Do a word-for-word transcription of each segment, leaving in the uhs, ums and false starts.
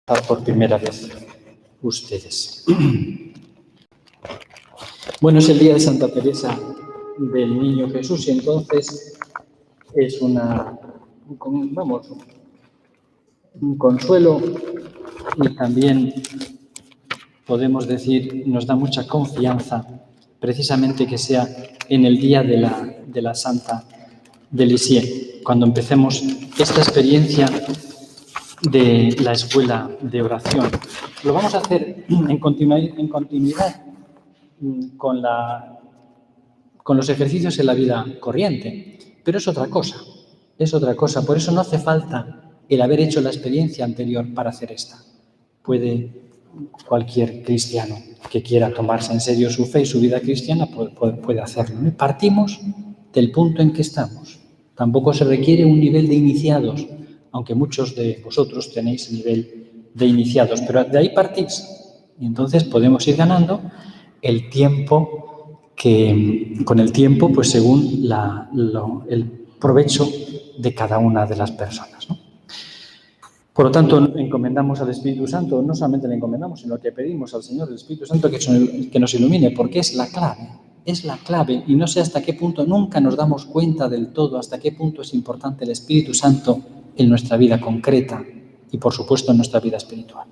por primera vez ustedes. Bueno, es el día de Santa Teresa del Niño Jesús y entonces es una, vamos, un consuelo y también podemos decir, nos da mucha confianza precisamente que sea en el día de la, de la Santa de Lisieux, cuando empecemos esta experiencia de la escuela de oración. Lo vamos a hacer en continuidad, en continuidad con, la, con los ejercicios en la vida corriente, pero es otra cosa, es otra cosa. Por eso no hace falta el haber hecho la experiencia anterior para hacer esta. Puede cualquier cristiano que quiera tomarse en serio su fe y su vida cristiana puede, puede hacerlo, ¿no? Partimos del punto en que estamos. Tampoco se requiere un nivel de iniciados, aunque muchos de vosotros tenéis nivel de iniciados, pero de ahí partís. Y entonces podemos ir ganando el tiempo que, con el tiempo, pues según la, lo, el provecho de cada una de las personas, ¿no? Por lo tanto, encomendamos al Espíritu Santo, no solamente le encomendamos, sino que pedimos al Señor, el Espíritu Santo, que, que nos ilumine, porque es la clave, es la clave, y no sé hasta qué punto, nunca nos damos cuenta del todo hasta qué punto es importante el Espíritu Santo en nuestra vida concreta y, por supuesto, en nuestra vida espiritual.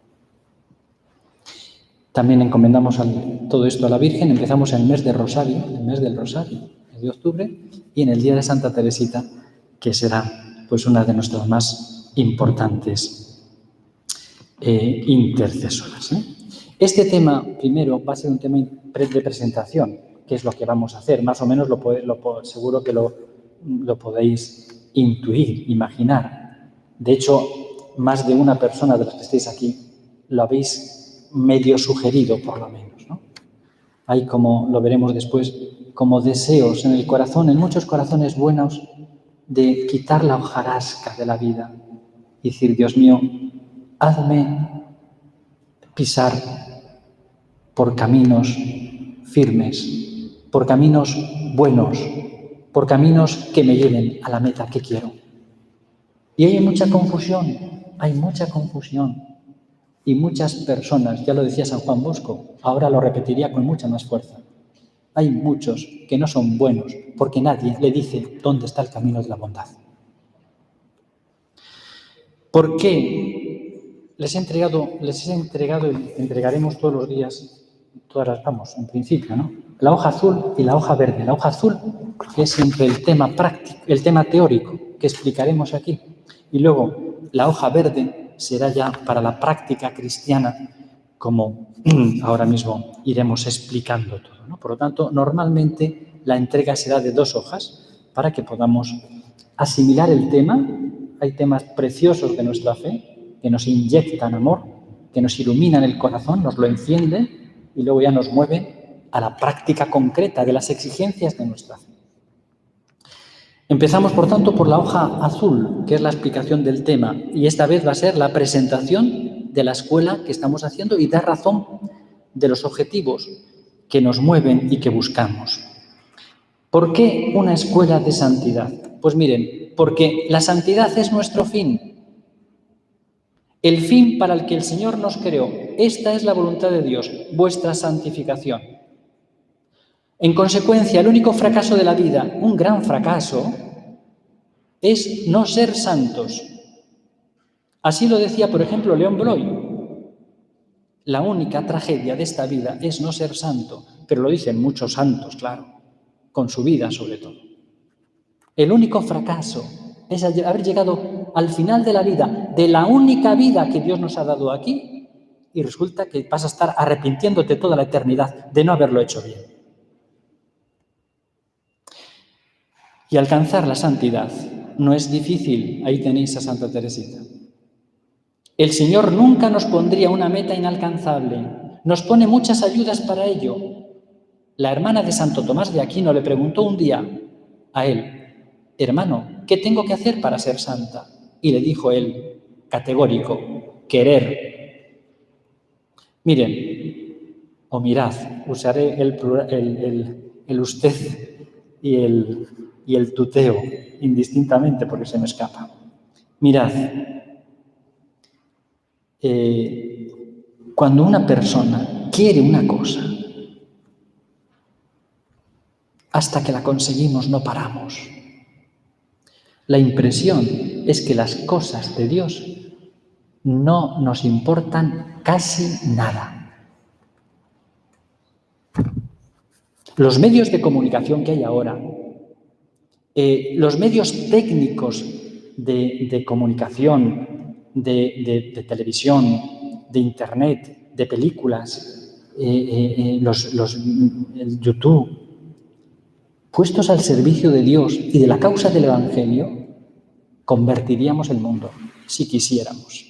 También encomendamos al, todo esto a la Virgen. Empezamos en el mes de Rosario, el mes del Rosario, el de octubre, y en el día de Santa Teresita, que será pues una de nuestras más importantes eh, intercesoras, ¿eh? Este tema, primero, va a ser un tema de presentación, que es lo que vamos a hacer. Más o menos lo, lo, seguro que lo, lo podéis intuir, imaginar. De hecho, más de una persona de las que estáis aquí lo habéis medio sugerido, por lo menos, ¿no? Hay, como lo veremos después, como deseos en el corazón, en muchos corazones buenos, de quitar la hojarasca de la vida y decir, Dios mío, hazme pisar por caminos firmes, por caminos buenos, por caminos que me lleven a la meta que quiero. Y hay mucha confusión, hay mucha confusión. Y muchas personas, ya lo decía San Juan Bosco, ahora lo repetiría con mucha más fuerza. Hay muchos que no son buenos porque nadie le dice dónde está el camino de la bondad. ¿Por qué les he entregado, les he entregado y entregaremos todos los días, todas las, vamos, en principio, ¿no? La hoja azul y la hoja verde. La hoja azul, que es siempre el tema práctico, el tema teórico que explicaremos aquí. Y luego la hoja verde será ya para la práctica cristiana, como ahora mismo iremos explicando todo, ¿no? Por lo tanto, normalmente la entrega será de dos hojas para que podamos asimilar el tema. Hay temas preciosos de nuestra fe que nos inyectan amor, que nos iluminan el corazón, nos lo encienden y luego ya nos mueven a la práctica concreta de las exigencias de nuestra fe. Empezamos, por tanto, por la hoja azul, que es la explicación del tema, y esta vez va a ser la presentación de la escuela que estamos haciendo y da razón de los objetivos que nos mueven y que buscamos. ¿Por qué una escuela de santidad? Pues miren, porque la santidad es nuestro fin, el fin para el que el Señor nos creó. Esta es la voluntad de Dios, vuestra santificación. En consecuencia, el único fracaso de la vida, un gran fracaso, es no ser santos. Así lo decía, por ejemplo, León Bloy. La única tragedia de esta vida es no ser santo, pero lo dicen muchos santos, claro, con su vida sobre todo. El único fracaso es haber llegado al final de la vida, de la única vida que Dios nos ha dado aquí, y resulta que vas a estar arrepintiéndote toda la eternidad de no haberlo hecho bien. Y alcanzar la santidad no es difícil. Ahí tenéis a Santa Teresita. El Señor nunca nos pondría una meta inalcanzable. Nos pone muchas ayudas para ello. La hermana de Santo Tomás de Aquino le preguntó un día a él, hermano, ¿qué tengo que hacer para ser santa? Y le dijo él, categórico, querer. Miren, o mirad, usaré el, el, el, el usted y el, y el tuteo indistintamente porque se me escapa. Mirad, eh, cuando una persona quiere una cosa, hasta que la conseguimos no paramos. La impresión es que las cosas de Dios no nos importan casi nada. Los medios de comunicación que hay ahora, eh, los medios técnicos de, de comunicación, de, de, de televisión, de internet, de películas, eh, eh, los, los, el YouTube, puestos al servicio de Dios y de la causa del Evangelio, convertiríamos el mundo, si quisiéramos.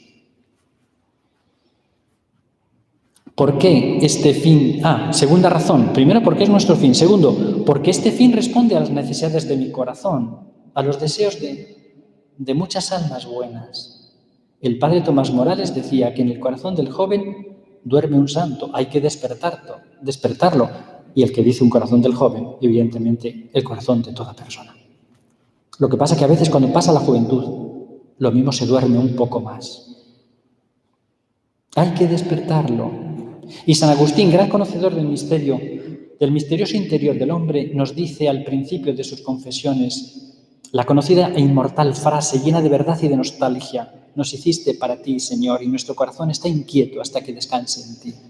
¿Por qué este fin? Ah, segunda razón. Primero, porque es nuestro fin. Segundo, porque este fin responde a las necesidades de mi corazón, a los deseos de, de muchas almas buenas. El padre Tomás Morales decía que en el corazón del joven duerme un santo, hay que despertarlo, despertarlo. Y el que dice un corazón del joven, evidentemente, el corazón de toda persona. Lo que pasa es que a veces cuando pasa la juventud, lo mismo se duerme un poco más. Hay que despertarlo. Y San Agustín, gran conocedor del misterio, del misterioso interior del hombre, nos dice al principio de sus confesiones la conocida e inmortal frase llena de verdad y de nostalgia: nos hiciste para ti, Señor, y nuestro corazón está inquieto hasta que descanse en ti.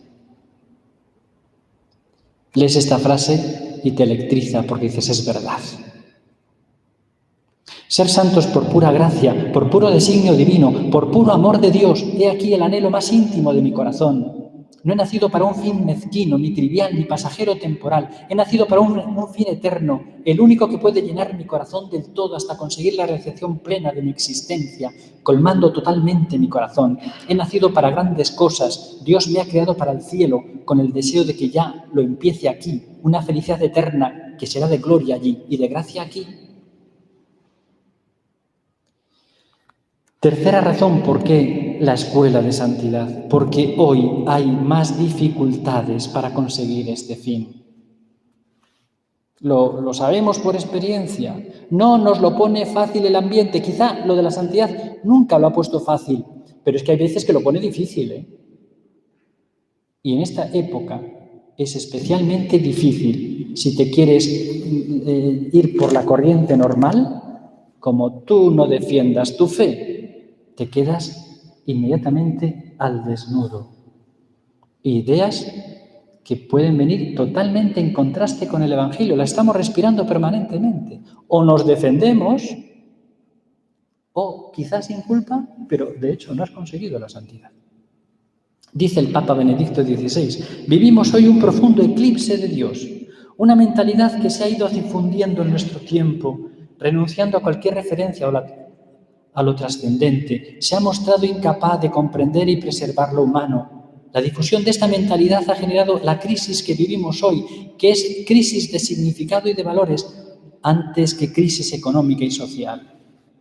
Lees esta frase y te electriza porque dices, es verdad. Ser santos por pura gracia, por puro designio divino, por puro amor de Dios, he aquí el anhelo más íntimo de mi corazón. No he nacido para un fin mezquino, ni trivial, ni pasajero temporal. He nacido para un, un fin eterno, el único que puede llenar mi corazón del todo hasta conseguir la realización plena de mi existencia, colmando totalmente mi corazón. He nacido para grandes cosas. Dios me ha creado para el cielo, con el deseo de que ya lo empiece aquí, una felicidad eterna que será de gloria allí y de gracia aquí. Tercera razón por qué la escuela de santidad, porque hoy hay más dificultades para conseguir este fin. Lo, lo sabemos por experiencia, no nos lo pone fácil el ambiente, quizá lo de la santidad nunca lo ha puesto fácil, pero es que hay veces que lo pone difícil, ¿eh? Y en esta época es especialmente difícil si te quieres eh, ir por la corriente normal, como tú no defiendas tu fe, te quedas inmediatamente al desnudo. Ideas que pueden venir totalmente en contraste con el Evangelio. La estamos respirando permanentemente. O nos defendemos, o quizás sin culpa, pero de hecho no has conseguido la santidad. Dice el Papa Benedicto dieciséis, vivimos hoy un profundo eclipse de Dios, una mentalidad que se ha ido difundiendo en nuestro tiempo, renunciando a cualquier referencia a la a lo trascendente, se ha mostrado incapaz de comprender y preservar lo humano. La difusión de esta mentalidad ha generado la crisis que vivimos hoy, que es crisis de significado y de valores, antes que crisis económica y social.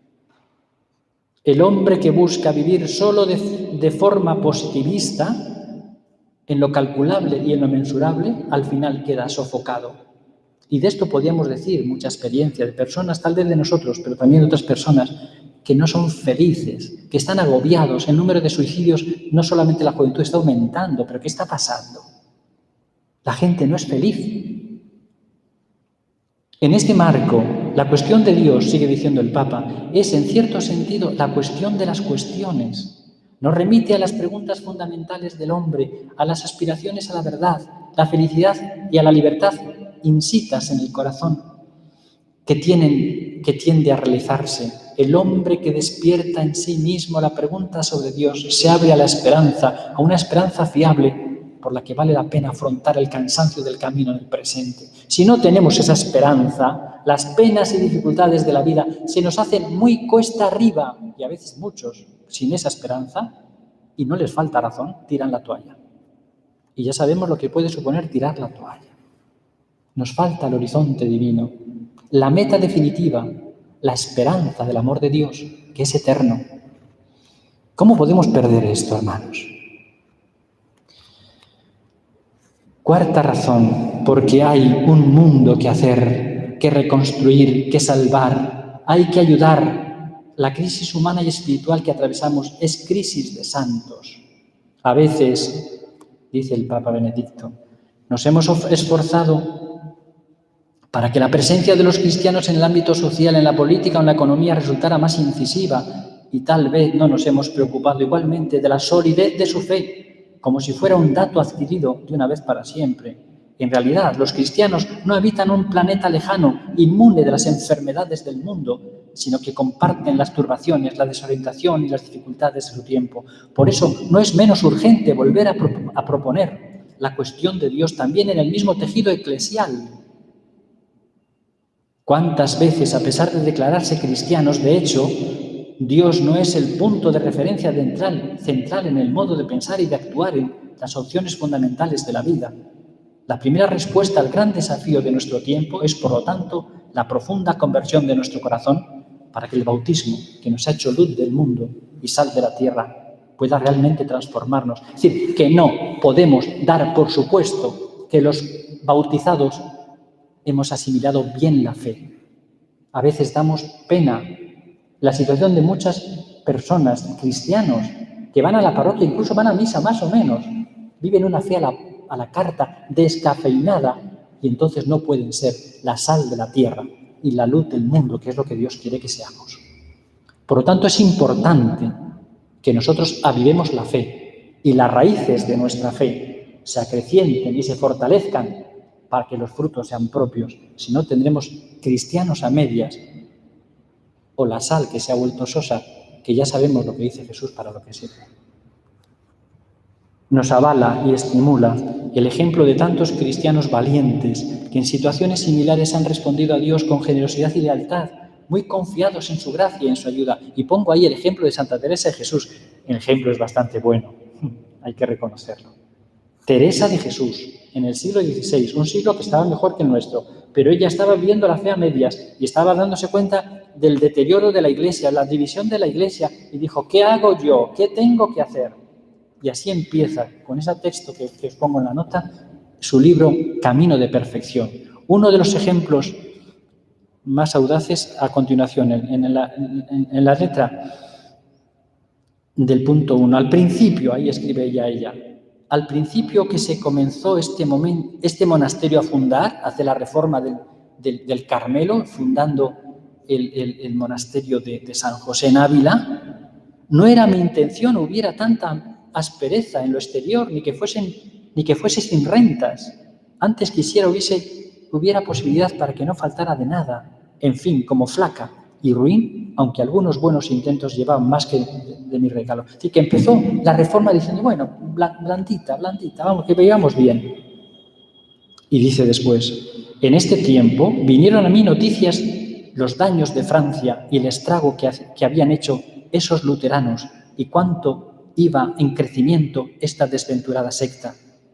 El hombre que busca vivir solo de, de forma positivista, en lo calculable y en lo mensurable, al final queda sofocado. Y de esto podríamos decir mucha experiencia de personas, tal vez de nosotros, pero también de otras personas, que no son felices, que están agobiados. El número de suicidios, no solamente la juventud, está aumentando, pero ¿qué está pasando? La gente no es feliz. En este marco, la cuestión de Dios, sigue diciendo el Papa, es en cierto sentido la cuestión de las cuestiones. Nos remite a las preguntas fundamentales del hombre, a las aspiraciones a la verdad, la felicidad y a la libertad insitas en el corazón, que, tienen, que tiende a realizarse. El hombre que despierta en sí mismo la pregunta sobre Dios se abre a la esperanza, a una esperanza fiable por la que vale la pena afrontar el cansancio del camino en el presente. Si no tenemos esa esperanza, las penas y dificultades de la vida se nos hacen muy cuesta arriba, y a veces muchos, sin esa esperanza, y no les falta razón, tiran la toalla. Y ya sabemos lo que puede suponer tirar la toalla. Nos falta el horizonte divino, la meta definitiva, la esperanza del amor de Dios, que es eterno. ¿Cómo podemos perder esto, hermanos? Cuarta razón, porque hay un mundo que hacer, que reconstruir, que salvar. Hay que ayudar. La crisis humana y espiritual que atravesamos es crisis de santos. A veces, dice el Papa Benedicto, nos hemos esforzado para que la presencia de los cristianos en el ámbito social, en la política o en la economía resultara más incisiva y tal vez no nos hemos preocupado igualmente de la solidez de su fe, como si fuera un dato adquirido de una vez para siempre. En realidad, los cristianos no habitan un planeta lejano, inmune de las enfermedades del mundo, sino que comparten las turbaciones, la desorientación y las dificultades de su tiempo. Por eso, no es menos urgente volver a, pro a proponer la cuestión de Dios también en el mismo tejido eclesial. ¿Cuántas veces, a pesar de declararse cristianos, de hecho, Dios no es el punto de referencia central, central en el modo de pensar y de actuar en las opciones fundamentales de la vida? La primera respuesta al gran desafío de nuestro tiempo es, por lo tanto, la profunda conversión de nuestro corazón para que el bautismo, que nos ha hecho luz del mundo y sal de la tierra, pueda realmente transformarnos. Es decir, que no podemos dar por supuesto que los bautizados hemos asimilado bien la fe. A veces damos pena la situación de muchas personas, cristianos, que van a la parroquia, incluso van a misa más o menos, viven una fe a la a la carta descafeinada y entonces no pueden ser la sal de la tierra y la luz del mundo, que es lo que Dios quiere que seamos. Por lo tanto, es importante que nosotros avivemos la fe y las raíces de nuestra fe se acrecienten y se fortalezcan para que los frutos sean propios. Si no, tendremos cristianos a medias o la sal que se ha vuelto sosa, que ya sabemos lo que dice Jesús para lo que sirve. Nos avala y estimula el ejemplo de tantos cristianos valientes que en situaciones similares han respondido a Dios con generosidad y lealtad, muy confiados en su gracia y en su ayuda. Y pongo ahí el ejemplo de Santa Teresa de Jesús. El ejemplo es bastante bueno, hay que reconocerlo. Teresa de Jesús, en el siglo dieciséis, un siglo que estaba mejor que el nuestro, pero ella estaba viviendo la fe a medias y estaba dándose cuenta del deterioro de la Iglesia, la división de la Iglesia, y dijo, ¿qué hago yo? ¿Qué tengo que hacer? Y así empieza, con ese texto que, que os pongo en la nota, su libro Camino de Perfección. Uno de los ejemplos más audaces a continuación, en, en, la, en, en la letra del punto uno. Al principio, ahí escribe ella, ella, al principio que se comenzó este, momento, este monasterio a fundar, hace la reforma del, del, del Carmelo, fundando el, el, el monasterio de, de San José en Ávila, no era mi intención, hubiera tanta aspereza en lo exterior, ni que fuesen, ni que fuese sin rentas. Antes quisiera hubiese, hubiera posibilidad para que no faltara de nada. En fin, como flaca y ruin, aunque algunos buenos intentos llevaban más que de, de mi regalo. Así que empezó la reforma diciendo, bueno, blandita, blandita, vamos, que veamos bien. Y dice después, en este tiempo vinieron a mí noticias los daños de Francia y el estrago que, que habían hecho esos luteranos y cuánto iba en crecimiento esta desventurada secta.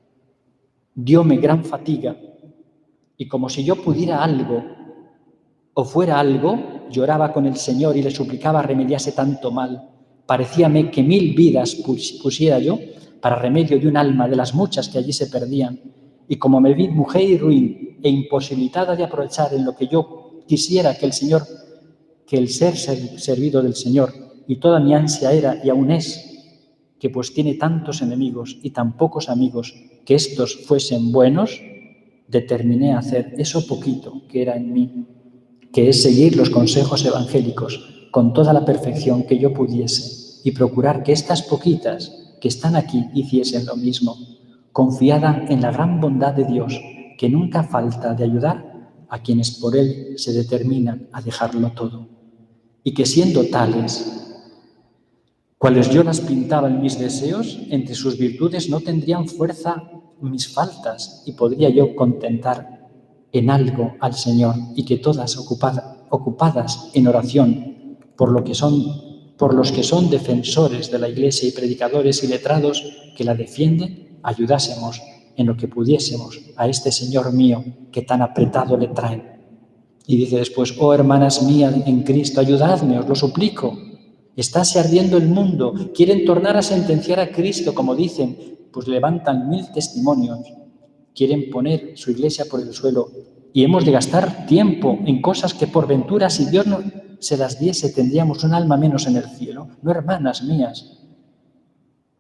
Dióme gran fatiga y como si yo pudiera algo o fuera algo, lloraba con el Señor y le suplicaba remediase tanto mal. Parecíame que mil vidas pusiera yo para remedio de un alma de las muchas que allí se perdían. Y como me vi mujer y ruin e imposibilitada de aprovechar en lo que yo quisiera que el Señor, que el ser servido del Señor, y toda mi ansia era y aún es, que pues tiene tantos enemigos y tan pocos amigos, que estos fuesen buenos, determiné a hacer eso poquito que era en mí, que es seguir los consejos evangélicos con toda la perfección que yo pudiese y procurar que estas poquitas que están aquí hiciesen lo mismo, confiada en la gran bondad de Dios, que nunca falta de ayudar a quienes por Él se determinan a dejarlo todo, y que siendo tales, cuales yo las pintaba en mis deseos, entre sus virtudes no tendrían fuerza mis faltas y podría yo contentar en algo al Señor y que todas ocupada, ocupadas en oración por, lo que son, por los que son defensores de la Iglesia y predicadores y letrados que la defienden, ayudásemos en lo que pudiésemos a este Señor mío que tan apretado le traen. Y dice después, oh hermanas mías en Cristo, ayudadme, os lo suplico. Estáse ardiendo el mundo, quieren tornar a sentenciar a Cristo, como dicen, pues levantan mil testimonios, quieren poner su Iglesia por el suelo y hemos de gastar tiempo en cosas que por ventura, si Dios no se las diese, tendríamos un alma menos en el cielo. No, hermanas mías,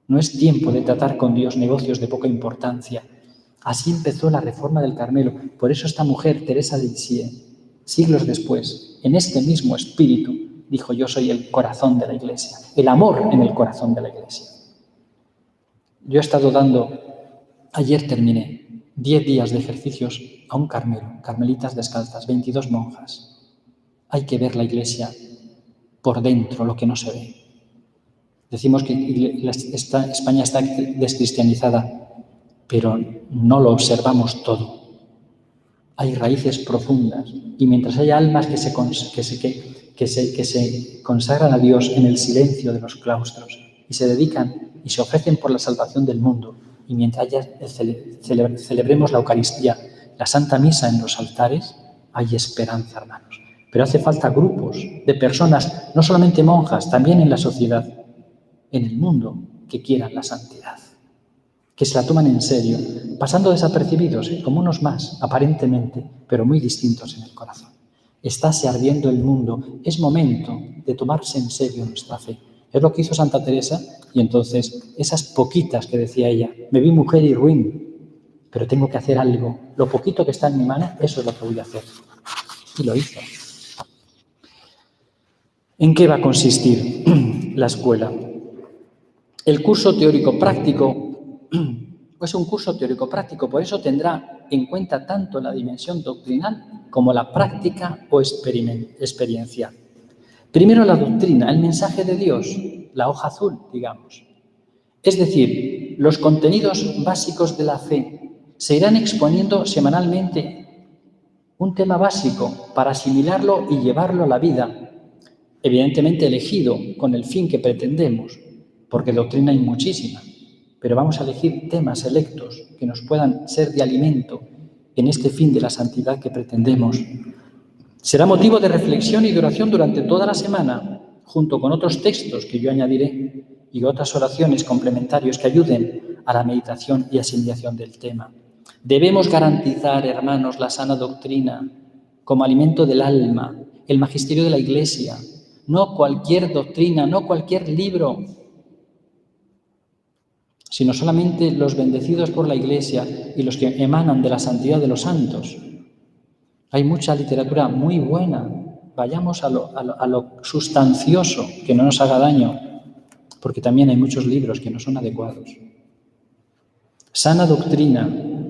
No es tiempo de tratar con Dios negocios de poca importancia. Así empezó la reforma del Carmelo. Por eso esta mujer, Teresa de Lisieux, siglos después, en este mismo espíritu, dijo: yo soy el corazón de la Iglesia, el amor en el corazón de la Iglesia. Yo he estado dando, ayer terminé, diez días de ejercicios a un Carmelo, carmelitas descalzas, veintidós monjas. Hay que ver la Iglesia por dentro, lo que no se ve. Decimos que España está descristianizada, pero no lo observamos todo. Hay raíces profundas y mientras haya almas que se, que, se, que, que, se, que se consagran a Dios en el silencio de los claustros y se dedican y se ofrecen por la salvación del mundo, y mientras haya, cele, cele, celebremos la Eucaristía, la Santa Misa en los altares, hay esperanza, hermanos. Pero hace falta grupos de personas, no solamente monjas, también en la sociedad, en el mundo, que quieran la santidad, que se la toman en serio, pasando desapercibidos, ¿eh? como unos más, aparentemente, pero muy distintos en el corazón. Estáse ardiendo el mundo, es momento de tomarse en serio nuestra fe. Es lo que hizo Santa Teresa, y entonces esas poquitas que decía ella, me vi mujer y ruin, pero tengo que hacer algo. Lo poquito que está en mi mano, eso es lo que voy a hacer. Y lo hizo. ¿En qué va a consistir la escuela? El curso teórico-práctico es un curso teórico-práctico, por eso tendrá en cuenta tanto la dimensión doctrinal como la práctica o experiencial. Primero la doctrina, el mensaje de Dios, la hoja azul, digamos. Es decir, los contenidos básicos de la fe se irán exponiendo semanalmente, un tema básico para asimilarlo y llevarlo a la vida, evidentemente elegido con el fin que pretendemos, porque doctrina hay muchísima, pero vamos a elegir temas selectos que nos puedan ser de alimento en este fin de la santidad que pretendemos. Será motivo de reflexión y de oración durante toda la semana, junto con otros textos que yo añadiré y otras oraciones complementarios que ayuden a la meditación y asimilación del tema. Debemos garantizar, hermanos, la sana doctrina como alimento del alma, el magisterio de la Iglesia, no cualquier doctrina, no cualquier libro, sino solamente los bendecidos por la Iglesia y los que emanan de la santidad de los santos. Hay mucha literatura muy buena. Vayamos a lo, a lo, a lo sustancioso, que no nos haga daño, porque también hay muchos libros que no son adecuados. Sana doctrina,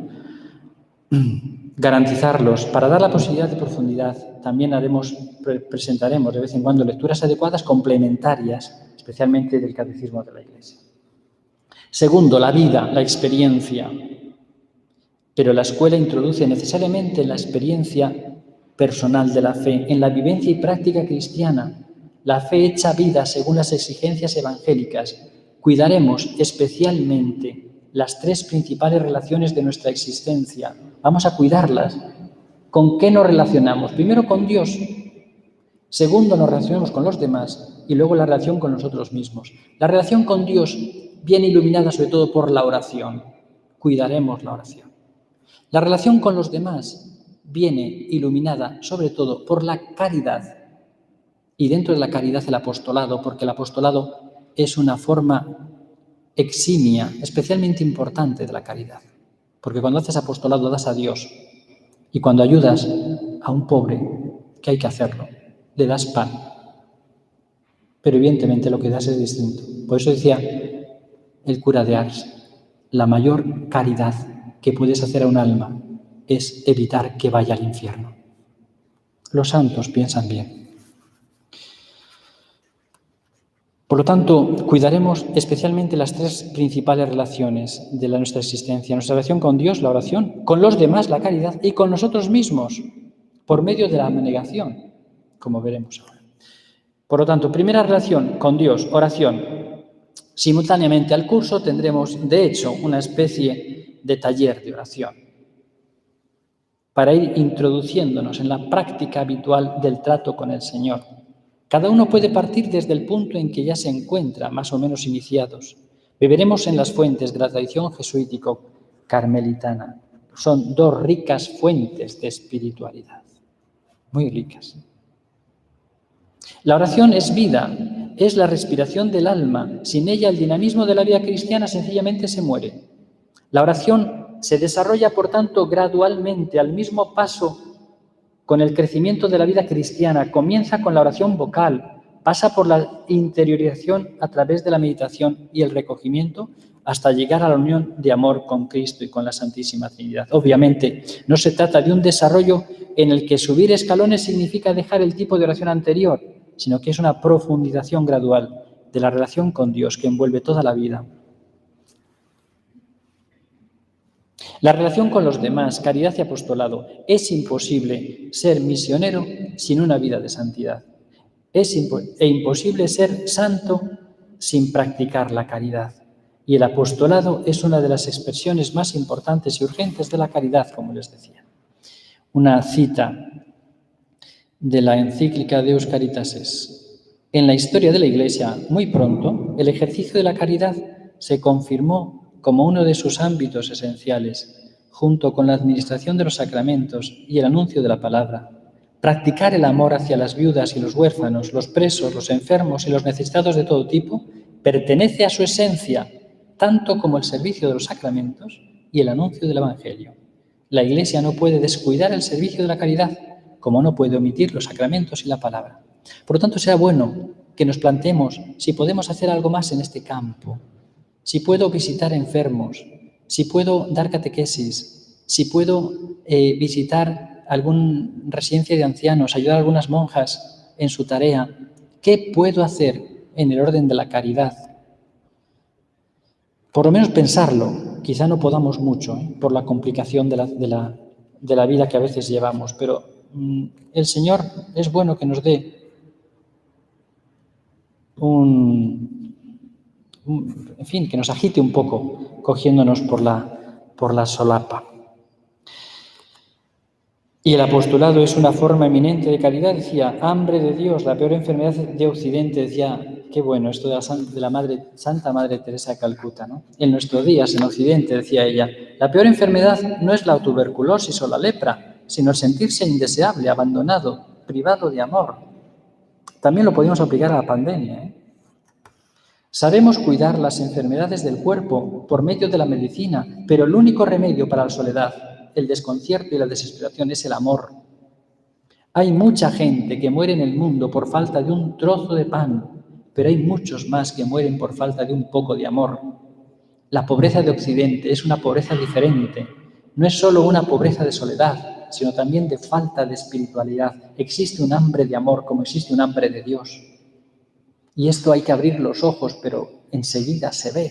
garantizarlos. Para dar la posibilidad de profundidad, también haremos, presentaremos de vez en cuando lecturas adecuadas complementarias, especialmente del Catecismo de la Iglesia. Segundo, la vida, la experiencia. Pero la escuela introduce necesariamente la experiencia personal de la fe, en la vivencia y práctica cristiana, la fe hecha vida según las exigencias evangélicas. Cuidaremos especialmente las tres principales relaciones de nuestra existencia. Vamos a cuidarlas. ¿Con qué nos relacionamos? Primero con Dios. Segundo, nos relacionamos con los demás y luego la relación con nosotros mismos. La relación con Dios viene iluminada sobre todo por la oración. Cuidaremos la oración. La relación con los demás viene iluminada sobre todo por la caridad y dentro de la caridad el apostolado, porque el apostolado es una forma eximia, especialmente importante de la caridad, porque cuando haces apostolado das a Dios y cuando ayudas a un pobre, que hay que hacerlo, le das pan, pero evidentemente lo que das es distinto. Por eso decía el cura de Ars, la mayor caridad que puedes hacer a un alma es evitar que vaya al infierno. Los santos piensan bien. Por lo tanto, cuidaremos especialmente las tres principales relaciones de la nuestra existencia. Nuestra relación con Dios, la oración, con los demás, la caridad, y con nosotros mismos, por medio de la abnegación, como veremos ahora. Por lo tanto, primera relación con Dios, oración. Simultáneamente al curso tendremos, de hecho, una especie de taller de oración para ir introduciéndonos en la práctica habitual del trato con el Señor. Cada uno puede partir desde el punto en que ya se encuentra, más o menos iniciados. Beberemos en las fuentes de la tradición jesuítico-carmelitana. Son dos ricas fuentes de espiritualidad, muy ricas. La oración es vida, es la respiración del alma. Sin ella, el dinamismo de la vida cristiana sencillamente se muere. La oración se desarrolla, por tanto, gradualmente, al mismo paso con el crecimiento de la vida cristiana. Comienza con la oración vocal, pasa por la interiorización a través de la meditación y el recogimiento hasta llegar a la unión de amor con Cristo y con la Santísima Trinidad. Obviamente, no se trata de un desarrollo en el que subir escalones significa dejar el tipo de oración anterior, sino que es una profundización gradual de la relación con Dios que envuelve toda la vida. La relación con los demás, caridad y apostolado. Es imposible ser misionero sin una vida de santidad. Es impo- e imposible ser santo sin practicar la caridad. Y el apostolado es una de las expresiones más importantes y urgentes de la caridad, como les decía. Una cita de la encíclica Deus Caritas es: en la historia de la Iglesia, muy pronto, el ejercicio de la caridad se confirmó como uno de sus ámbitos esenciales, junto con la administración de los sacramentos y el anuncio de la palabra. Practicar el amor hacia las viudas y los huérfanos, los presos, los enfermos y los necesitados de todo tipo pertenece a su esencia, tanto como el servicio de los sacramentos y el anuncio del Evangelio. La Iglesia no puede descuidar el servicio de la caridad, como no puede omitir los sacramentos y la palabra. Por lo tanto, será bueno que nos planteemos si podemos hacer algo más en este campo, si puedo visitar enfermos, si puedo dar catequesis, si puedo eh, visitar alguna residencia de ancianos, ayudar a algunas monjas en su tarea. ¿Qué puedo hacer en el orden de la caridad? Por lo menos pensarlo. Quizá no podamos mucho, ¿eh? por la complicación de la, de, la, de la vida que a veces llevamos, pero mmm, el Señor es bueno que nos dé un, un, en fin, que nos agite un poco, cogiéndonos por la, por la solapa. Y el apostolado es una forma eminente de caridad, decía, hambre de Dios, la peor enfermedad de Occidente, decía, qué bueno, esto de la, de la madre, Santa Madre Teresa de Calcuta, ¿no? En nuestros días, en Occidente, decía ella, la peor enfermedad no es la tuberculosis o la lepra, sino el sentirse indeseable, abandonado, privado de amor. También lo podemos aplicar a la pandemia, ¿eh? Sabemos cuidar las enfermedades del cuerpo por medio de la medicina, pero el único remedio para la soledad, el desconcierto y la desesperación es el amor. Hay mucha gente que muere en el mundo por falta de un trozo de pan, pero hay muchos más que mueren por falta de un poco de amor. La pobreza de Occidente es una pobreza diferente. No es solo una pobreza de soledad, sino también de falta de espiritualidad. Existe un hambre de amor como existe un hambre de Dios. Y esto hay que abrir los ojos, pero enseguida se ve.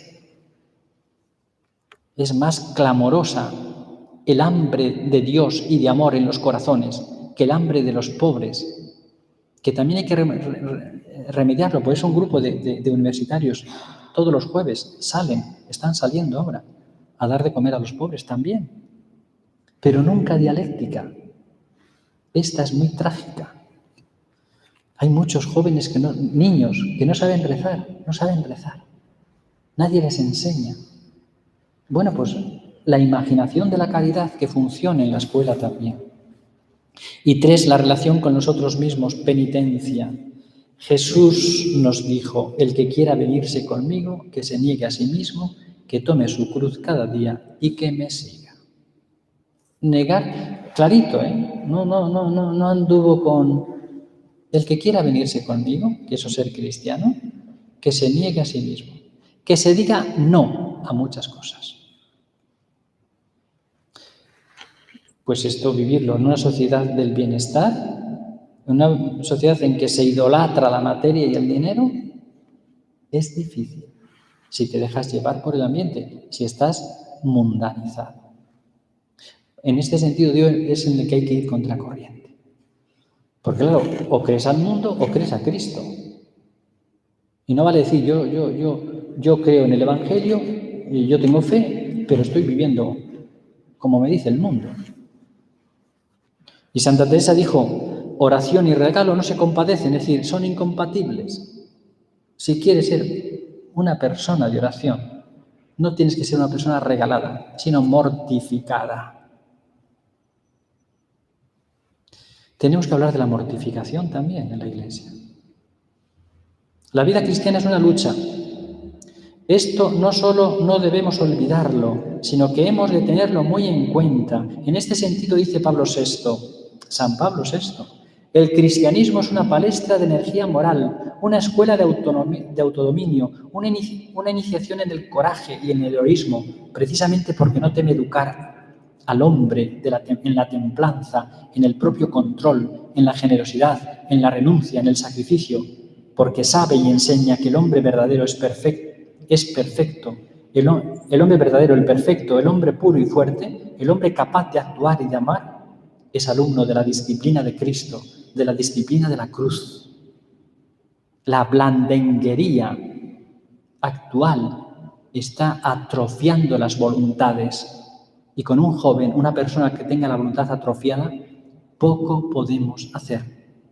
Es más clamorosa el hambre de Dios y de amor en los corazones que el hambre de los pobres, que también hay que remediarlo. Por eso un grupo de, de, de universitarios todos los jueves salen, están saliendo ahora a dar de comer a los pobres también, pero nunca dialéctica. Esta es muy trágica. Hay muchos jóvenes, que no, niños, que no saben rezar, no saben rezar. Nadie les enseña. Bueno, pues la imaginación de la caridad que funcione en la escuela también. Y tres, la relación con nosotros mismos, penitencia. Jesús nos dijo, el que quiera venirse conmigo, que se niegue a sí mismo, que tome su cruz cada día y que me siga. Negar, clarito, ¿eh? No, no, no, no, no anduvo con el que quiera venirse conmigo, que eso es ser cristiano, que se niegue a sí mismo, que se diga no a muchas cosas. Pues esto, vivirlo en una sociedad del bienestar, en una sociedad en que se idolatra la materia y el dinero, es difícil. Si te dejas llevar por el ambiente, si estás mundanizado. En este sentido, Dios es en el que hay que ir contracorriente. Porque claro, o crees al mundo o crees a Cristo. Y no vale decir, yo, yo, yo, yo creo en el Evangelio, y yo tengo fe, pero estoy viviendo como me dice el mundo. Y Santa Teresa dijo, oración y regalo no se compadecen, es decir, son incompatibles. Si quieres ser una persona de oración, no tienes que ser una persona regalada, sino mortificada. Tenemos que hablar de la mortificación también en la Iglesia. La vida cristiana es una lucha. Esto no solo no debemos olvidarlo, sino que hemos de tenerlo muy en cuenta. En este sentido dice Pablo sexto, San Pablo sexto, el cristianismo es una palestra de energía moral, una escuela de, autonomía, de autodominio, una, inici, una iniciación en el coraje y en el heroísmo, precisamente porque no teme educar al hombre de la, en la templanza, en el propio control, en la generosidad, en la renuncia, en el sacrificio, porque sabe y enseña que el hombre verdadero es perfecto. Es perfecto, el, el hombre verdadero, el perfecto, el hombre puro y fuerte, el hombre capaz de actuar y de amar, es alumno de la disciplina de Cristo, de la disciplina de la cruz. La blandenguería actual está atrofiando las voluntades y con un joven, una persona que tenga la voluntad atrofiada, poco podemos hacer.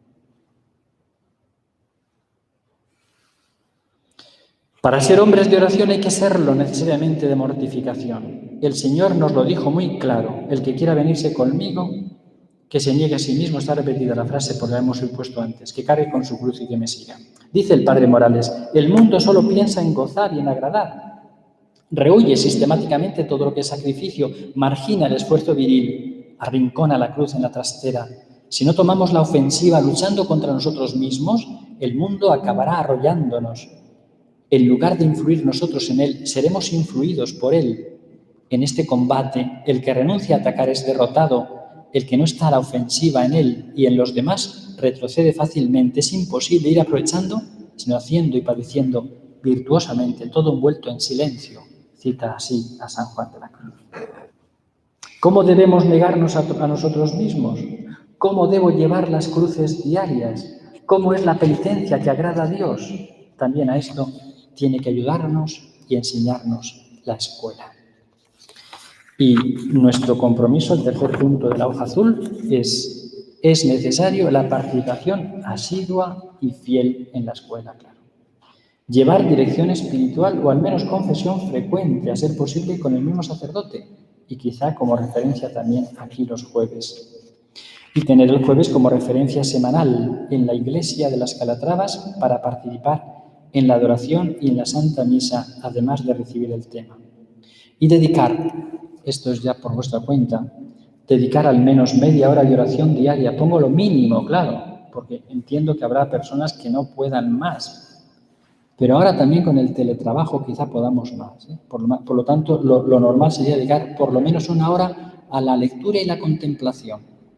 Para ser hombres de oración hay que serlo necesariamente de mortificación. El Señor nos lo dijo muy claro, el que quiera venirse conmigo, que se niegue a sí mismo, está repetida la frase porque la hemos puesto antes, que cargue con su cruz y que me siga. Dice el Padre Morales, el mundo solo piensa en gozar y en agradar. Rehuye sistemáticamente todo lo que es sacrificio, margina el esfuerzo viril, arrincona la cruz en la trastera. Si no tomamos la ofensiva luchando contra nosotros mismos, el mundo acabará arrollándonos. En lugar de influir nosotros en él, seremos influidos por él. En este combate, el que renuncia a atacar es derrotado. El que no está a la ofensiva en él y en los demás retrocede fácilmente. Es imposible ir aprovechando, sino haciendo y padeciendo virtuosamente, todo envuelto en silencio. Cita así a San Juan de la Cruz. ¿Cómo debemos negarnos a, a nosotros mismos? ¿Cómo debo llevar las cruces diarias? ¿Cómo es la penitencia que agrada a Dios? También a esto tiene que ayudarnos y enseñarnos la escuela. Y nuestro compromiso, el tercer punto de la hoja azul, es, es necesario la participación asidua y fiel en la escuela, claro. Llevar dirección espiritual o al menos confesión frecuente, a ser posible con el mismo sacerdote, y quizá como referencia también aquí los jueves. Y tener el jueves como referencia semanal en la iglesia de las Calatravas para participar en la adoración y en la Santa Misa, además de recibir el tema. Y dedicar, esto es ya por vuestra cuenta, dedicar al menos media hora de oración diaria. Pongo lo mínimo, claro, porque entiendo que habrá personas que no puedan más. Pero ahora también con el teletrabajo quizá podamos más. ¿eh? Por, lo, por lo tanto, lo, lo normal sería dedicar por lo menos una hora a la lectura y la contemplación.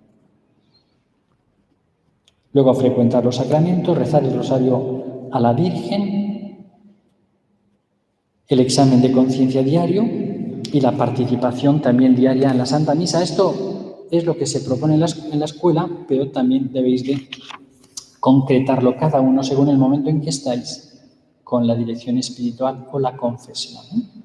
Luego frecuentar los sacramentos, rezar el rosario a la Virgen, el examen de conciencia diario y la participación también diaria en la Santa Misa. Esto es lo que se propone en la, en la escuela, pero también debéis de concretarlo cada uno según el momento en que estáis con la dirección espiritual o la confesión.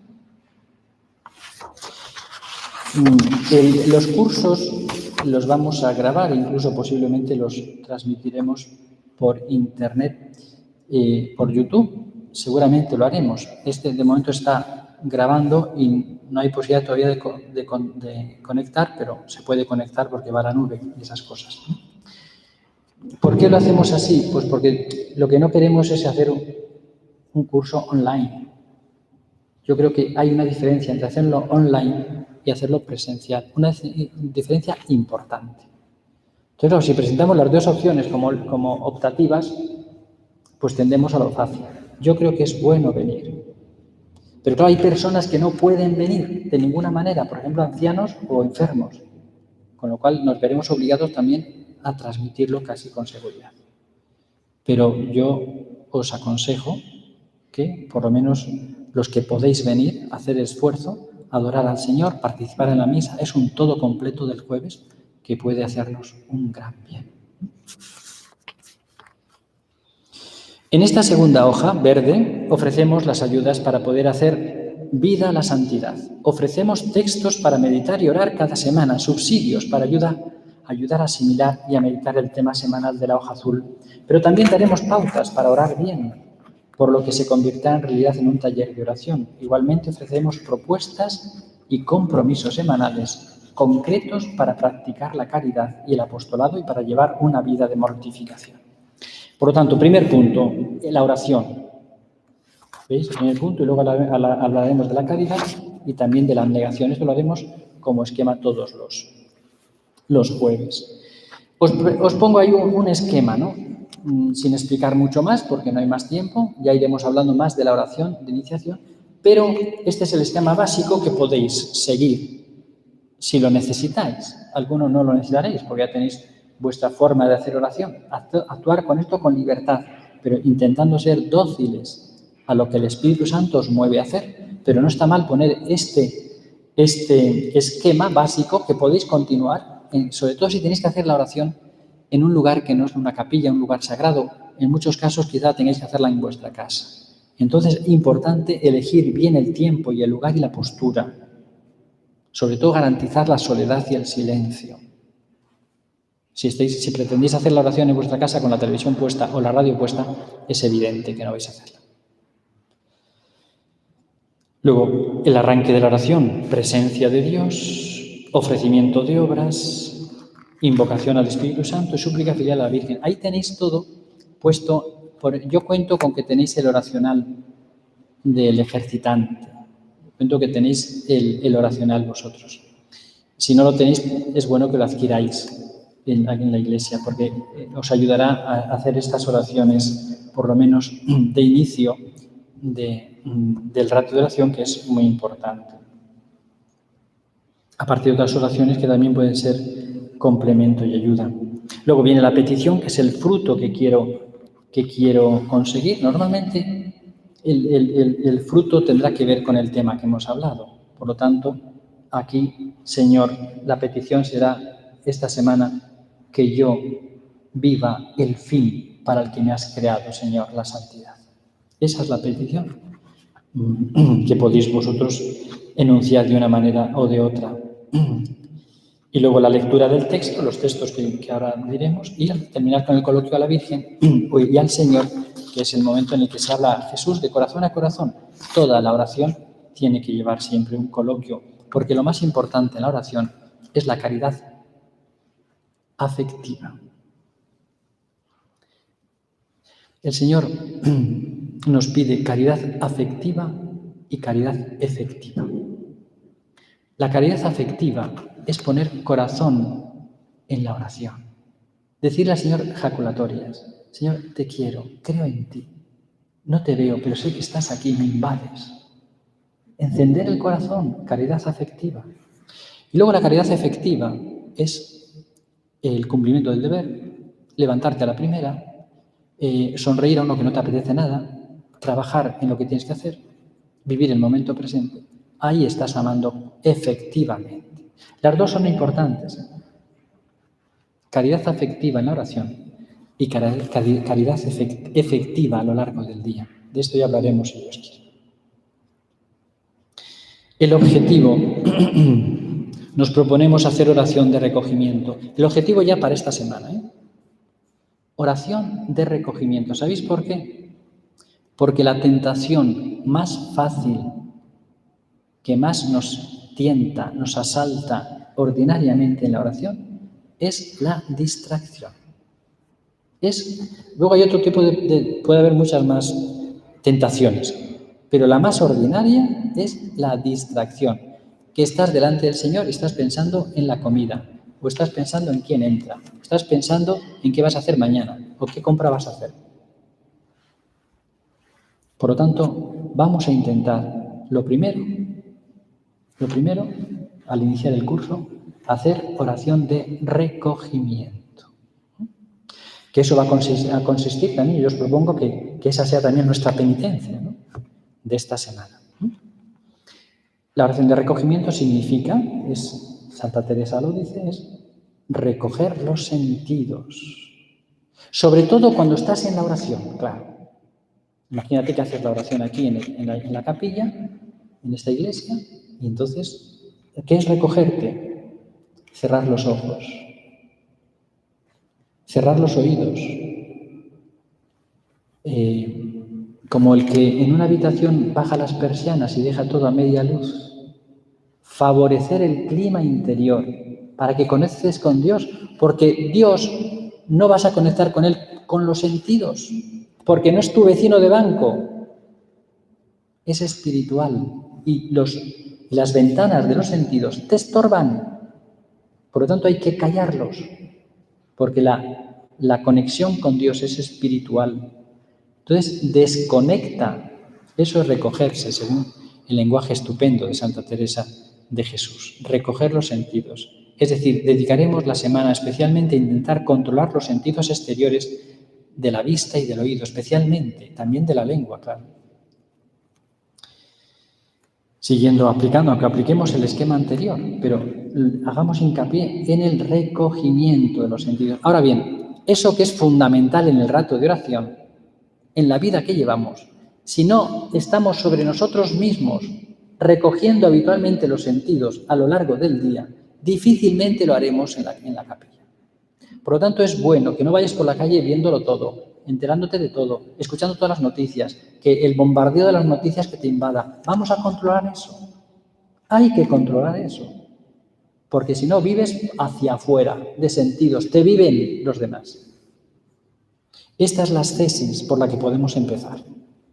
El, los cursos los vamos a grabar, incluso posiblemente los transmitiremos por internet, eh, por YouTube. Seguramente lo haremos. Este de momento está grabando y no hay posibilidad todavía de, de, de conectar, pero se puede conectar porque va a la nube y esas cosas. ¿Por qué lo hacemos así? Pues porque lo que no queremos es hacer un, un curso online. Yo creo que hay una diferencia entre hacerlo online y hacerlo presencial. Una diferencia importante. Entonces, claro, si presentamos las dos opciones como, como optativas, pues tendemos a lo fácil. Yo creo que es bueno venir. Pero claro, hay personas que no pueden venir de ninguna manera, por ejemplo, ancianos o enfermos, con lo cual nos veremos obligados también a transmitirlo casi con seguridad. Pero yo os aconsejo que, por lo menos los que podéis venir, hacer esfuerzo, adorar al Señor, participar en la misa, es un todo completo del jueves que puede hacernos un gran bien. En esta segunda hoja verde ofrecemos las ayudas para poder hacer vida a la santidad. Ofrecemos textos para meditar y orar cada semana, subsidios para ayudar, ayudar a asimilar y a meditar el tema semanal de la hoja azul. Pero también daremos pautas para orar bien, por lo que se convirtió en realidad en un taller de oración. Igualmente ofrecemos propuestas y compromisos semanales concretos para practicar la caridad y el apostolado y para llevar una vida de mortificación. Por lo tanto, primer punto, la oración. ¿Veis? El primer punto, y luego hablaremos de la caridad y también de la abnegación. Esto lo haremos como esquema todos los, los jueves. Os, os pongo ahí un, un esquema, ¿no? Sin explicar mucho más, porque no hay más tiempo. Ya iremos hablando más de la oración de iniciación, pero este es el esquema básico que podéis seguir si lo necesitáis. Algunos no lo necesitaréis, porque ya tenéis vuestra forma de hacer oración. Actuar con esto con libertad, pero intentando ser dóciles a lo que el Espíritu Santo os mueve a hacer. Pero no está mal poner este, este esquema básico que podéis continuar, en, sobre todo si tenéis que hacer la oración en un lugar que no es una capilla, un lugar sagrado. En muchos casos quizá tengáis que hacerla en vuestra casa. Entonces es importante elegir bien el tiempo y el lugar y la postura. Sobre todo garantizar la soledad y el silencio. Si, estáis, si pretendéis hacer la oración en vuestra casa con la televisión puesta o la radio puesta, es evidente que no vais a hacerla. Luego, el arranque de la oración, presencia de Dios, ofrecimiento de obras, invocación al Espíritu Santo y súplica filial a la Virgen. Ahí tenéis todo puesto. Por, yo cuento con que tenéis el oracional del ejercitante. Cuento que tenéis el, el oracional vosotros. Si no lo tenéis, es bueno que lo adquiráis en, aquí en la iglesia, porque os ayudará a hacer estas oraciones, por lo menos de inicio de, del rato de oración, que es muy importante. Aparte de otras oraciones que también pueden ser complemento y ayuda. Luego viene la petición, que es el fruto que quiero, que quiero conseguir. Normalmente el, el, el, el fruto tendrá que ver con el tema que hemos hablado. Por lo tanto, aquí, Señor, la petición será esta semana que yo viva el fin para el que me has creado, Señor, la santidad. Esa es la petición que podéis vosotros enunciar de una manera o de otra. Y luego la lectura del texto, los textos que, que ahora diremos, y al terminar con el coloquio a la Virgen y al Señor, que es el momento en el que se habla a Jesús de corazón a corazón. Toda la oración tiene que llevar siempre un coloquio, porque lo más importante en la oración es la caridad afectiva. El Señor nos pide caridad afectiva y caridad efectiva. La caridad afectiva es poner corazón en la oración. Decirle al Señor jaculatorias: Señor, te quiero, creo en ti. No te veo, pero sé que estás aquí, me invades. Encender el corazón, caridad afectiva. Y luego la caridad efectiva es el cumplimiento del deber, levantarte a la primera, eh, sonreír a uno que no te apetece nada, trabajar en lo que tienes que hacer, vivir el momento presente. Ahí estás amando efectivamente. Las dos son importantes. Caridad afectiva en la oración y caridad efectiva a lo largo del día. De esto ya hablaremos si Dios quiere. El objetivo. Nos proponemos hacer oración de recogimiento. El objetivo ya para esta semana, ¿eh? Oración de recogimiento. ¿Sabéis por qué? Porque la tentación más fácil, que más nos tienta, nos asalta ordinariamente en la oración, es la distracción. Es, luego hay otro tipo de, de... puede haber muchas más tentaciones, pero la más ordinaria es la distracción. Que estás delante del Señor y estás pensando en la comida, o estás pensando en quién entra, o estás pensando en qué vas a hacer mañana, o qué compra vas a hacer. Por lo tanto, vamos a intentar, lo primero, lo primero, al iniciar el curso, hacer oración de recogimiento. Que eso va a consistir, a consistir también, yo os propongo que, que esa sea también nuestra penitencia, ¿no?, de esta semana. La oración de recogimiento significa, es, Santa Teresa lo dice, es recoger los sentidos. Sobre todo cuando estás en la oración, claro. Imagínate que haces la oración aquí en, el, en, la, en la capilla, en esta iglesia, y entonces, ¿qué es recogerte? Cerrar los ojos, cerrar los oídos. Eh, como el que en una habitación baja las persianas y deja todo a media luz. Favorecer el clima interior para que conectes con Dios, porque Dios no vas a conectar con Él con los sentidos, porque no es tu vecino de banco, es espiritual y los, las ventanas de los sentidos te estorban. Por lo tanto, hay que callarlos, porque la, la conexión con Dios es espiritual. Entonces, desconecta. Eso es recogerse, según el lenguaje estupendo de Santa Teresa de Jesús. Recoger los sentidos. Es decir, dedicaremos la semana especialmente a intentar controlar los sentidos exteriores de la vista y del oído, especialmente, también de la lengua, claro. Siguiendo aplicando, aunque apliquemos el esquema anterior, pero hagamos hincapié en el recogimiento de los sentidos. Ahora bien, eso que es fundamental en el rato de oración, en la vida que llevamos, si no estamos sobre nosotros mismos recogiendo habitualmente los sentidos a lo largo del día, difícilmente lo haremos en la, en la capilla. Por lo tanto, es bueno que no vayas por la calle viéndolo todo, enterándote de todo, escuchando todas las noticias, que el bombardeo de las noticias que te invada. Vamos a controlar eso. Hay que controlar eso. Porque si no, vives hacia afuera de sentidos, te viven los demás. Esta es la ascesis por la que podemos empezar.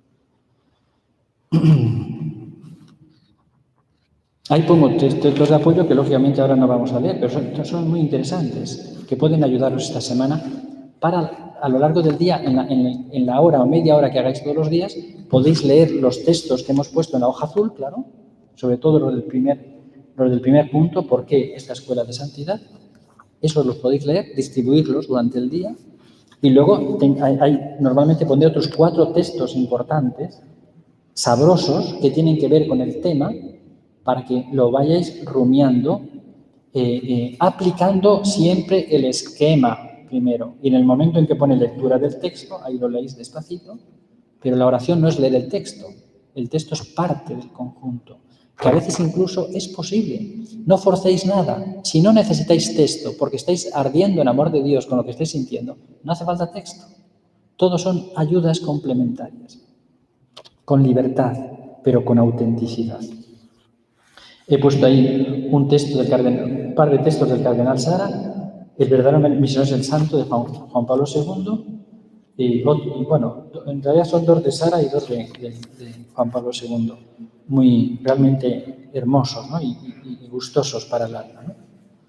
Ahí pongo textos de apoyo que lógicamente ahora no vamos a leer, pero son, son muy interesantes, que pueden ayudaros esta semana para, a lo largo del día, en la, en, en la hora o media hora que hagáis todos los días, podéis leer los textos que hemos puesto en la hoja azul, claro, sobre todo los del primer, los del primer punto, ¿por qué esta escuela de santidad? Esos los podéis leer, distribuirlos durante el día, y luego hay, hay, normalmente pondré otros cuatro textos importantes, sabrosos, que tienen que ver con el tema, para que lo vayáis rumiando, eh, eh, aplicando siempre el esquema primero. Y en el momento en que pone lectura del texto, ahí lo leéis despacito, pero la oración no es leer el texto, el texto es parte del conjunto, que a veces incluso es posible. No forcéis nada. Si no necesitáis texto, porque estáis ardiendo en amor de Dios con lo que estáis sintiendo, no hace falta texto. Todos son ayudas complementarias, con libertad, pero con autenticidad. He puesto ahí un, texto del cardenal, un par de textos del cardenal Sara, El verdadero misionero es el santo, de Juan, Juan Pablo segundo, y, y bueno, en realidad son dos de Sara y dos de, de, de Juan Pablo segundo, muy realmente hermosos, ¿no? y, y, y gustosos para el alma, ¿no?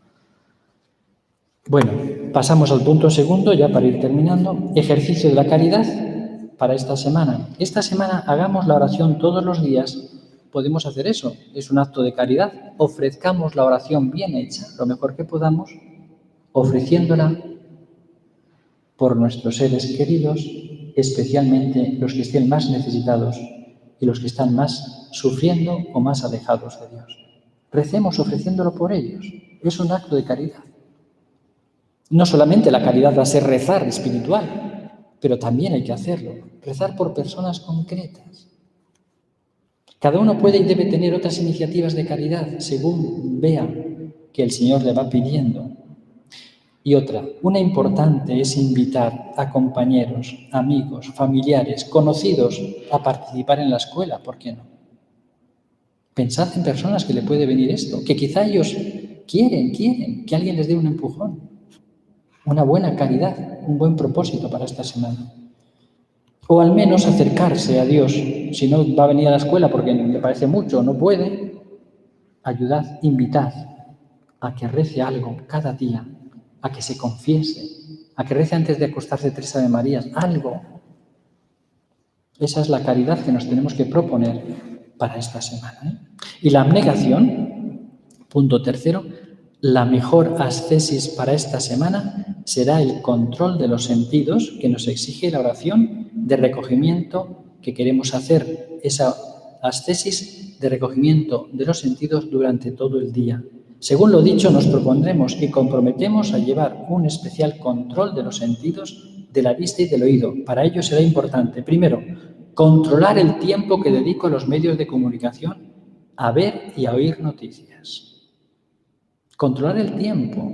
Bueno, pasamos al punto segundo, ya para ir terminando, ejercicio de la caridad para esta semana. Esta semana hagamos la oración todos los días. Podemos hacer eso, es un acto de caridad. Ofrezcamos la oración bien hecha, lo mejor que podamos, ofreciéndola por nuestros seres queridos, especialmente los que estén más necesitados y los que están más sufriendo o más alejados de Dios. Recemos ofreciéndolo por ellos. Es un acto de caridad. No solamente la caridad va a ser rezar espiritual, pero también hay que hacerlo. Rezar por personas concretas. Cada uno puede y debe tener otras iniciativas de caridad según vea que el Señor le va pidiendo. Y otra, una importante es invitar a compañeros, amigos, familiares, conocidos a participar en la escuela, ¿por qué no? Pensad en personas que le puede venir esto, que quizá ellos quieren, quieren que alguien les dé un empujón, una buena caridad, un buen propósito para esta semana. O al menos acercarse a Dios. Si no va a venir a la escuela porque le parece mucho o no puede, ayudad, invitad a que rece algo cada día, a que se confiese, a que rece antes de acostarse tres Ave Marías, algo. Esa es la caridad que nos tenemos que proponer para esta semana, ¿eh? Y la abnegación, punto tercero, la mejor ascesis para esta semana será el control de los sentidos que nos exige la oración de recogimiento que queremos hacer, esa ascesis de recogimiento de los sentidos durante todo el día. Según lo dicho, nos propondremos y comprometemos a llevar un especial control de los sentidos de la vista y del oído. Para ello será importante, primero, controlar el tiempo que dedico a los medios de comunicación a ver y a oír noticias. Controlar el tiempo.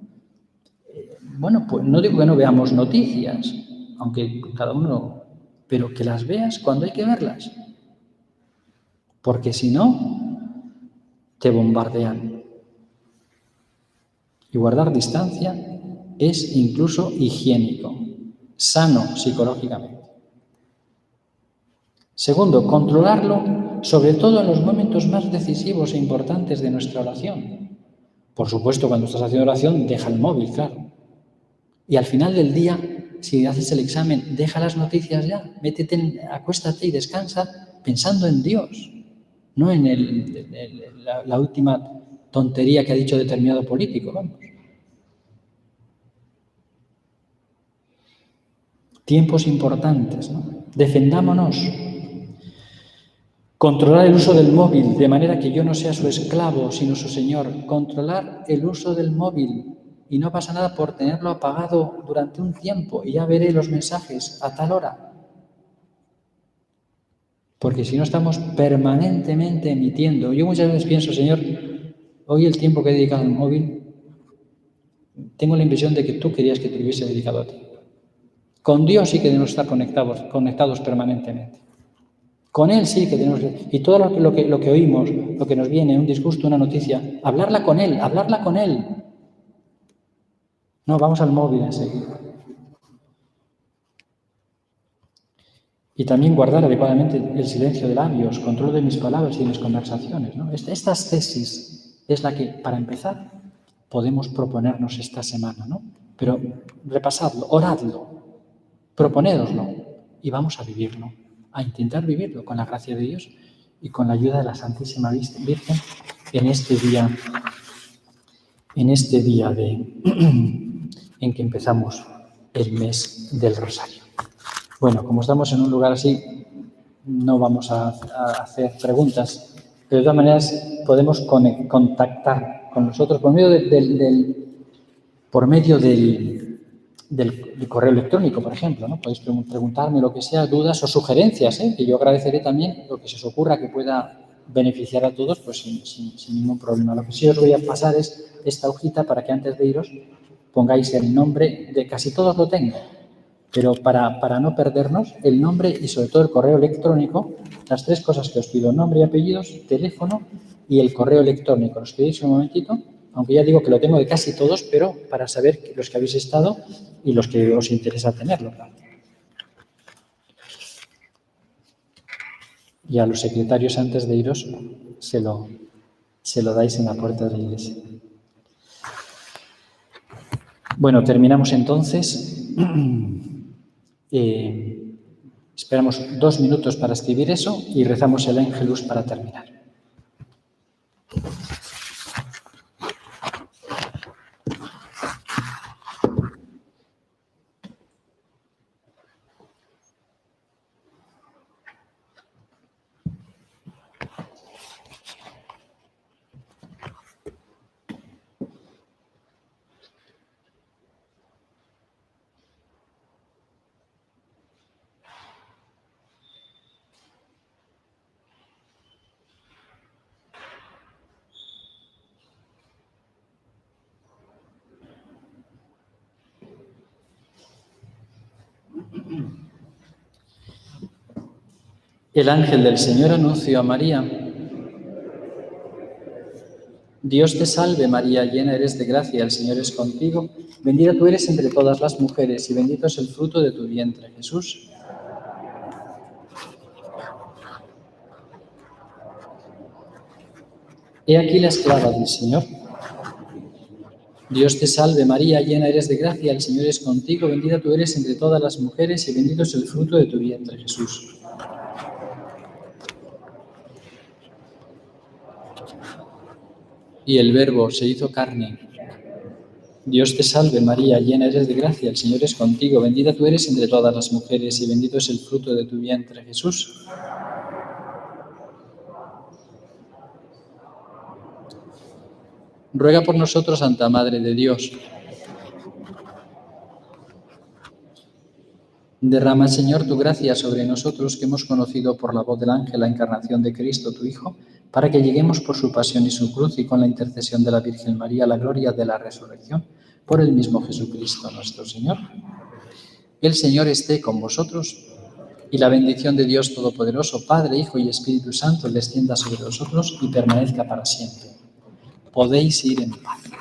Bueno, pues no digo que no veamos noticias, aunque cada uno, pero que las veas cuando hay que verlas. Porque si no, te bombardean. Y guardar distancia es incluso higiénico. sano psicológicamente. Segundo, controlarlo, sobre todo en los momentos más decisivos e importantes de nuestra oración. Por supuesto, cuando estás haciendo oración, deja el móvil, claro. Y al final del día, si haces el examen, deja las noticias ya, métete, en, acuéstate y descansa pensando en Dios, no en el, el, la, la última tontería que ha dicho determinado político, vamos. Tiempos importantes, ¿no? Defendámonos. Controlar el uso del móvil de manera que yo no sea su esclavo, sino su señor. Controlar el uso del móvil. Y no pasa nada por tenerlo apagado durante un tiempo y ya veré los mensajes a tal hora. Porque si no estamos permanentemente emitiendo. Yo muchas veces pienso, Señor, hoy el tiempo que he dedicado al móvil, tengo la impresión de que tú querías que te hubiese dedicado a ti. Con Dios sí que debemos estar conectados, conectados permanentemente. Con Él sí que tenemos que... Y todo lo que, lo, que, lo que oímos, lo que nos viene, un disgusto, una noticia, hablarla con Él, hablarla con Él. No, vamos al móvil enseguida. Y también guardar adecuadamente el silencio de labios, control de mis palabras y mis conversaciones, ¿no? Estas tesis es la que, para empezar, podemos proponernos esta semana, ¿no? Pero repasadlo, oradlo, proponédoslo y vamos a vivirlo, a intentar vivirlo con la gracia de Dios y con la ayuda de la Santísima Virgen en este día, en este día de, en que empezamos el mes del Rosario. Bueno, como estamos en un lugar así, no vamos a, a hacer preguntas, pero de todas maneras podemos conect, contactar con nosotros por medio, de, del, del, por medio del, del, del correo electrónico, por ejemplo, ¿no? Podéis preguntarme lo que sea, dudas o sugerencias, ¿eh? Que yo agradeceré también lo que se os ocurra que pueda beneficiar a todos, pues sin, sin, sin ningún problema. Lo que sí os voy a pasar es esta hojita para que antes de iros pongáis el nombre de casi todos lo tengo. Pero para, para no perdernos, el nombre y sobre todo el correo electrónico, las tres cosas que os pido, nombre y apellidos, teléfono y el correo electrónico. ¿Os queréis un momentito? Aunque ya digo que lo tengo de casi todos, pero para saber los que habéis estado y los que os interesa tenerlo. Claro. Y a los secretarios antes de iros se lo, se lo dais en la puerta de la iglesia. Bueno, terminamos entonces. Eh, esperamos dos minutos para escribir eso y rezamos el Ángelus para terminar. El ángel del Señor anunció a María: Dios te salve María, llena eres de gracia, el Señor es contigo, bendita tú eres entre todas las mujeres y bendito es el fruto de tu vientre, Jesús. He aquí la esclava del Señor. Dios te salve María, llena eres de gracia, el Señor es contigo, bendita tú eres entre todas las mujeres y bendito es el fruto de tu vientre, Jesús. Y el Verbo se hizo carne. Dios te salve María, llena eres de gracia, el Señor es contigo, bendita tú eres entre todas las mujeres y bendito es el fruto de tu vientre, Jesús. Ruega por nosotros, Santa Madre de Dios. Derrama, Señor, tu gracia sobre nosotros que hemos conocido por la voz del ángel la encarnación de Cristo, tu Hijo, para que lleguemos por su pasión y su cruz y con la intercesión de la Virgen María a la gloria de la resurrección, por el mismo Jesucristo nuestro Señor. El Señor esté con vosotros y la bendición de Dios Todopoderoso, Padre, Hijo y Espíritu Santo, descienda sobre vosotros y permanezca para siempre. Podéis ir en paz.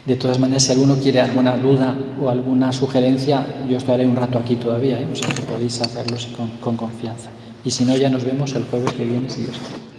De todas maneras, si alguno quiere alguna duda o alguna sugerencia, yo estaré un rato aquí todavía, ¿eh? O sea que podéis hacerlo con, con confianza. Y si no, ya nos vemos el jueves que viene, si Dios quiere.